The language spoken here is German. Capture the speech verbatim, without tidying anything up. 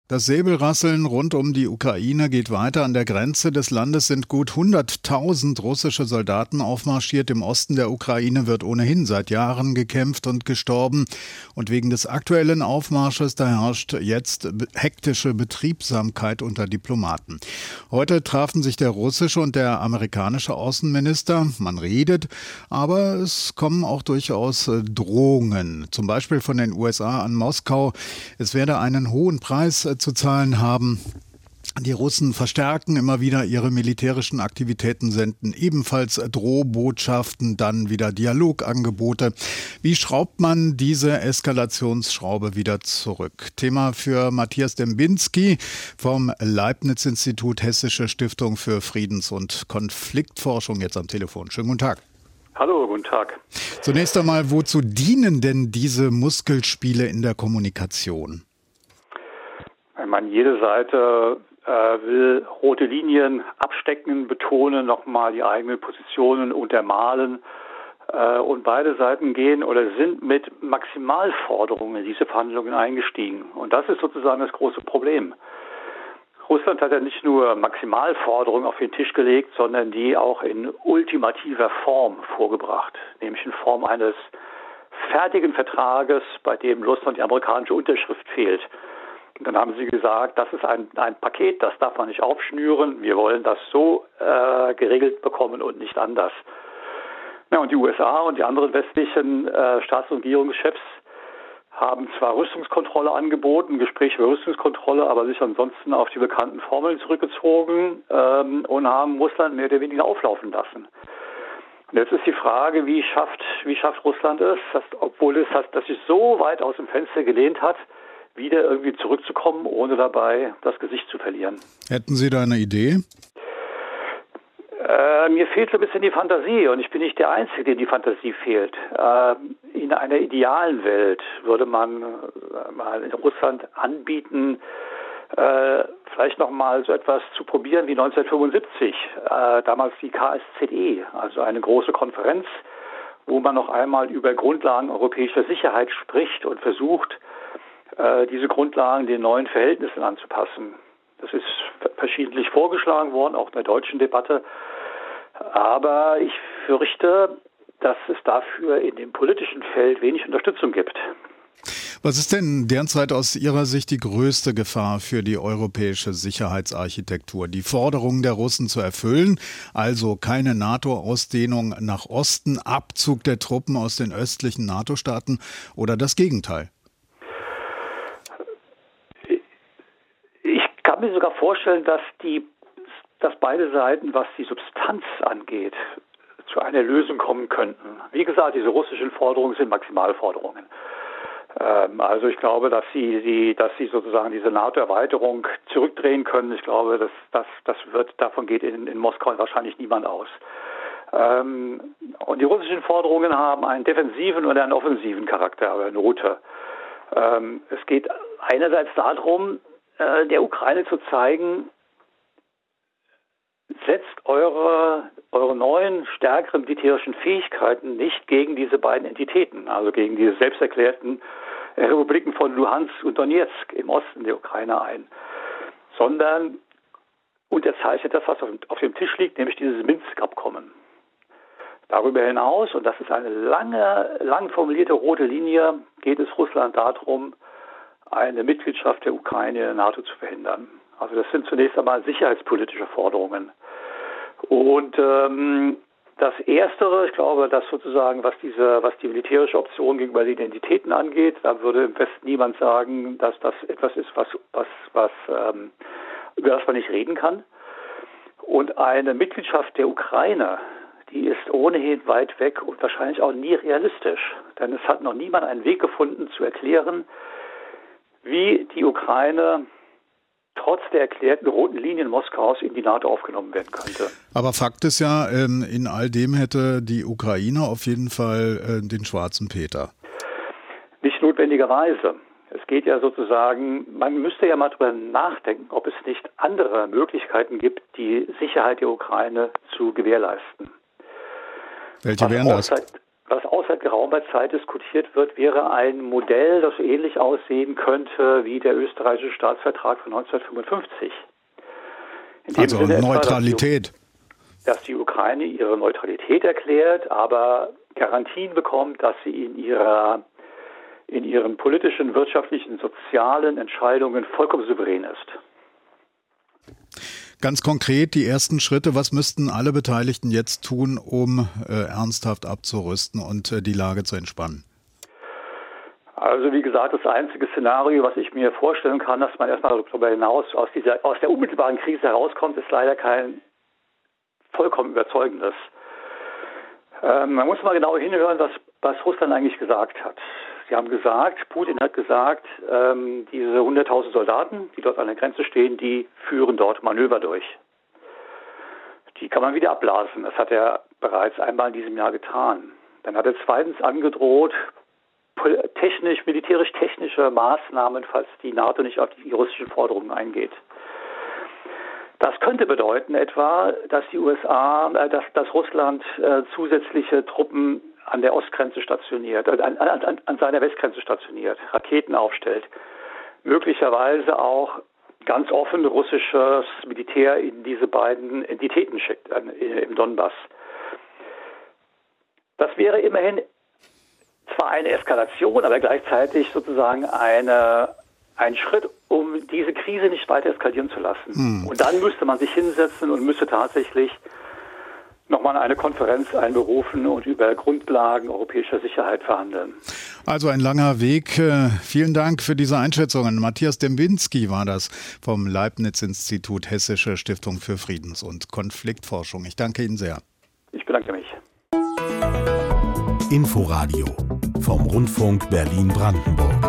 Das Säbelrasseln rund um die Ukraine geht weiter. An der Grenze des Landes sind gut hunderttausend russische Soldaten aufmarschiert. Im Osten der Ukraine wird ohnehin seit Jahren gekämpft und gestorben. Und wegen des aktuellen Aufmarsches, da herrscht jetzt hektische Betriebsamkeit unter Diplomaten. Heute trafen sich der russische und der amerikanische Außenminister. Man redet, aber es kommen auch durchaus Drohungen. Zum Beispiel von den U S A an Moskau. Es werde einen hohen Preis zu zahlen haben. Die Russen verstärken immer wieder ihre militärischen Aktivitäten, senden ebenfalls Drohbotschaften, dann wieder Dialogangebote. Wie schraubt man diese Eskalationsschraube wieder zurück? Thema für Matthias Dembinski vom Leibniz-Institut Hessische Stiftung für Friedens- und Konfliktforschung jetzt am Telefon. Schönen guten Tag. Hallo, guten Tag. Zunächst einmal, wozu dienen denn diese Muskelspiele in der Kommunikation? Ich meine, jede Seite äh, will rote Linien abstecken, betonen, nochmal die eigenen Positionen untermalen. Äh, und beide Seiten gehen oder sind mit Maximalforderungen in diese Verhandlungen eingestiegen. Und das ist sozusagen das große Problem. Russland hat ja nicht nur Maximalforderungen auf den Tisch gelegt, sondern die auch in ultimativer Form vorgebracht, nämlich in Form eines fertigen Vertrages, bei dem Russland die amerikanische Unterschrift fehlt. Und dann haben sie gesagt, das ist ein, ein Paket, das darf man nicht aufschnüren. Wir wollen das so äh, geregelt bekommen und nicht anders. Ja, und die U S A und die anderen westlichen äh, Staats- und Regierungschefs haben zwar Rüstungskontrolle angeboten, Gespräche über Rüstungskontrolle, aber sich ansonsten auf die bekannten Formeln zurückgezogen ähm, und haben Russland mehr oder weniger auflaufen lassen. Und jetzt ist die Frage, wie schafft, wie schafft Russland es, dass, obwohl es hat, dass sich so weit aus dem Fenster gelehnt hat, wieder irgendwie zurückzukommen, ohne dabei das Gesicht zu verlieren. Hätten Sie da eine Idee? Äh, mir fehlt so ein bisschen die Fantasie und ich bin nicht der Einzige, dem die Fantasie fehlt. Äh, in einer idealen Welt würde man äh, mal in Russland anbieten, äh, vielleicht noch mal so etwas zu probieren wie neunzehnhundertfünfundsiebzig, äh, damals die K S Z E, also eine große Konferenz, wo man noch einmal über Grundlagen europäischer Sicherheit spricht und versucht, diese Grundlagen den neuen Verhältnissen anzupassen. Das ist verschiedentlich vorgeschlagen worden, auch in der deutschen Debatte. Aber ich fürchte, dass es dafür in dem politischen Feld wenig Unterstützung gibt. Was ist denn derzeit aus Ihrer Sicht die größte Gefahr für die europäische Sicherheitsarchitektur? Die Forderungen der Russen zu erfüllen, also keine NATO-Ausdehnung nach Osten, Abzug der Truppen aus den östlichen NATO-Staaten oder das Gegenteil? Ich kann mir sogar vorstellen, dass die, dass beide Seiten, was die Substanz angeht, zu einer Lösung kommen könnten. Wie gesagt, diese russischen Forderungen sind Maximalforderungen. Ähm, also ich glaube, dass sie, die, dass sie sozusagen diese NATO-Erweiterung zurückdrehen können. Ich glaube, dass das, das wird, davon geht in, in Moskau wahrscheinlich niemand aus. Ähm, und die russischen Forderungen haben einen defensiven und einen offensiven Charakter, aber eine Route. Ähm, es geht einerseits darum, der Ukraine zu zeigen, setzt eure, eure neuen, stärkeren militärischen Fähigkeiten nicht gegen diese beiden Entitäten, also gegen diese selbsterklärten Republiken von Luhansk und Donetsk im Osten der Ukraine ein, sondern unterzeichnet das, was auf dem Tisch liegt, nämlich dieses Minsk-Abkommen. Darüber hinaus, und das ist eine lange, lang formulierte rote Linie, geht es Russland darum, eine Mitgliedschaft der Ukraine in der NATO zu verhindern. Also das sind zunächst einmal sicherheitspolitische Forderungen. Und ähm, das Erstere, ich glaube, dass sozusagen, was diese, was die militärische Option gegenüber den Identitäten angeht, da würde im Westen niemand sagen, dass das etwas ist, was, was, was ähm, über das man nicht reden kann. Und eine Mitgliedschaft der Ukraine, die ist ohnehin weit weg und wahrscheinlich auch nie realistisch. Denn es hat noch niemand einen Weg gefunden zu erklären, wie die Ukraine trotz der erklärten roten Linien Moskaus in die NATO aufgenommen werden könnte. Aber Fakt ist ja, in all dem hätte die Ukraine auf jeden Fall den schwarzen Peter. Nicht notwendigerweise. Es geht ja sozusagen, man müsste ja mal drüber nachdenken, ob es nicht andere Möglichkeiten gibt, die Sicherheit der Ukraine zu gewährleisten. Welche wären das? was auch seit geraumer Zeit diskutiert wird, wäre ein Modell, das ähnlich aussehen könnte wie der österreichische Staatsvertrag von neunzehnhundertfünfundfünfzig. In dem also Sinne Neutralität. Etwa, dass, die, dass die Ukraine ihre Neutralität erklärt, aber Garantien bekommt, dass sie in ihrer in ihren politischen, wirtschaftlichen, sozialen Entscheidungen vollkommen souverän ist. Ganz konkret die ersten Schritte, was müssten alle Beteiligten jetzt tun, um äh, ernsthaft abzurüsten und äh, die Lage zu entspannen? Also wie gesagt, das einzige Szenario, was ich mir vorstellen kann, dass man erstmal darüber hinaus aus dieser aus der unmittelbaren Krise herauskommt, ist leider kein vollkommen überzeugendes. Ähm, man muss mal genau hinhören, was, was Russland eigentlich gesagt hat. Sie haben gesagt, Putin hat gesagt, ähm, diese hunderttausend Soldaten, die dort an der Grenze stehen, die führen dort Manöver durch. Die kann man wieder abblasen. Das hat er bereits einmal in diesem Jahr getan. Dann hat er zweitens angedroht, technisch, militärisch-technische Maßnahmen, falls die NATO nicht auf die russischen Forderungen eingeht. Das könnte bedeuten etwa, dass die U S A, äh, dass, dass Russland äh, zusätzliche Truppen an der Ostgrenze stationiert, äh, an, an, an seiner Westgrenze stationiert, Raketen aufstellt, möglicherweise auch ganz offen russisches Militär in diese beiden Entitäten schickt, äh, im Donbass. Das wäre immerhin zwar eine Eskalation, aber gleichzeitig sozusagen eine, ein Schritt, um diese Krise nicht weiter eskalieren zu lassen. Hm. Und dann müsste man sich hinsetzen und müsste tatsächlich nochmal eine Konferenz einberufen und über Grundlagen europäischer Sicherheit verhandeln. Also ein langer Weg. Vielen Dank für diese Einschätzungen. Matthias Dembinski war das vom Leibniz-Institut Hessische Stiftung für Friedens- und Konfliktforschung. Ich danke Ihnen sehr. Ich bedanke mich. Inforadio vom Rundfunk Berlin-Brandenburg.